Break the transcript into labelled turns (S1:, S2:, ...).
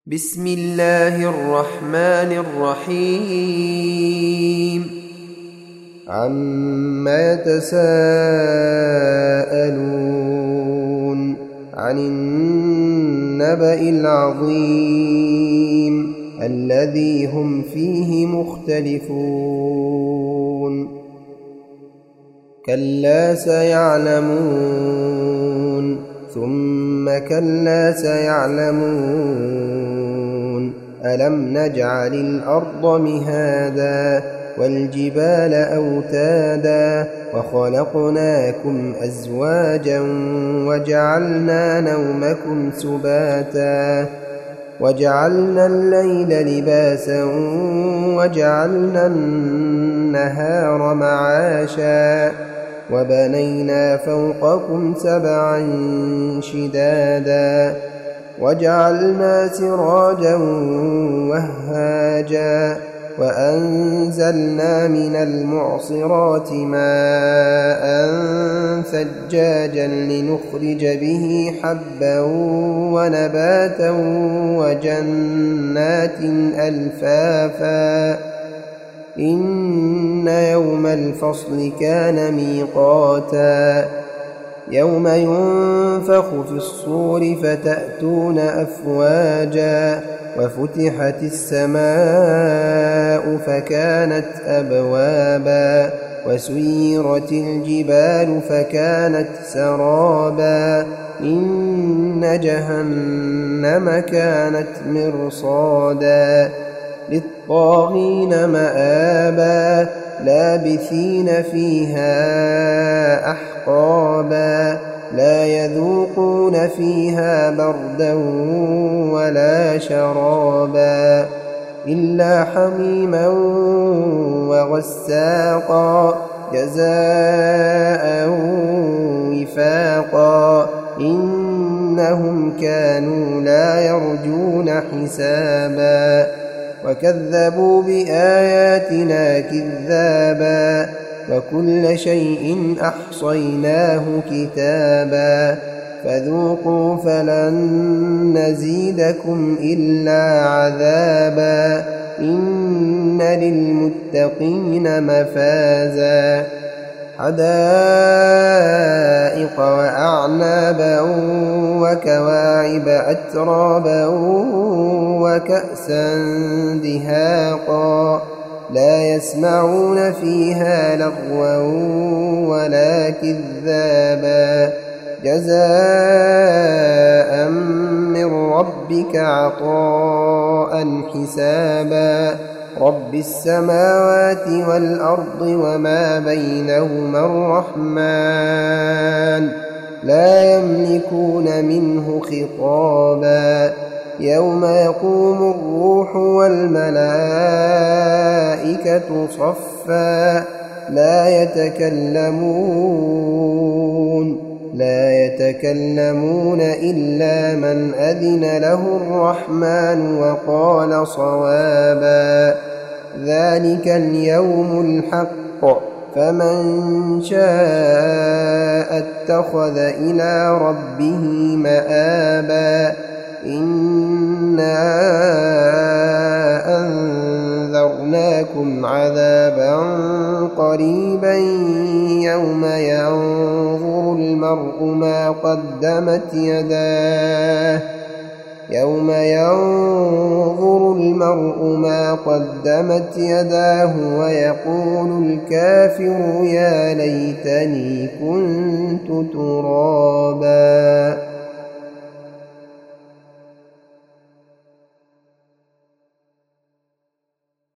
S1: بسم الله الرحمن الرحيم عما يتساءلون عن النبأ العظيم الذي هم فيه مختلفون كلا سيعلمون ثم كلا سيعلمون ألم نجعل الأرض مهادا والجبال أوتادا وخلقناكم أزواجا وجعلنا نومكم سباتا وجعلنا الليل لباسا وجعلنا النهار معاشا وبنينا فوقكم سبعا شدادا وجعلنا سراجا وهاجا وأنزلنا من المعصرات ماء ثجاجا لنخرج به حبا ونباتا وجنات ألفافا إن يوم الفصل كان ميقاتا يوم ينفخ في الصور فتأتون أفواجا وفتحت السماء فكانت أبوابا وسيرت الجبال فكانت سرابا إن جهنم كانت مرصادا للطاغين مآبا لابثين فيها أحقابا لا يذوقون فيها بردا ولا شرابا إلا حميما وغساقا جزاء وفاقا إنهم كانوا لا يرجون حسابا وكذبوا بآياتنا كذابا وكل شيء أحصيناه كتابا فذوقوا فلن نزيدكم إلا عذابا إن للمتقين مفازا حدائق وأعنابا وكواعب أترابا وكأسا دهاقا لا يسمعون فيها لغوا ولا كذابا جزاء من ربك عطاء حسابا رب السماوات والأرض وما بينهما الرحمن لا يملكون منه خطابا يوم يقوم الروح والملائكة صفا لا يتكلمون إلا من أذن له الرحمن وقال صوابا ذلك اليوم الحق فمن شاء اتخذ إلى ربه مآبا إنا أنذرناكم عذابا قريبا يوم ينظر المرء ما قدمت يداه ويقول الكافر يا ليتني كنت ترابا.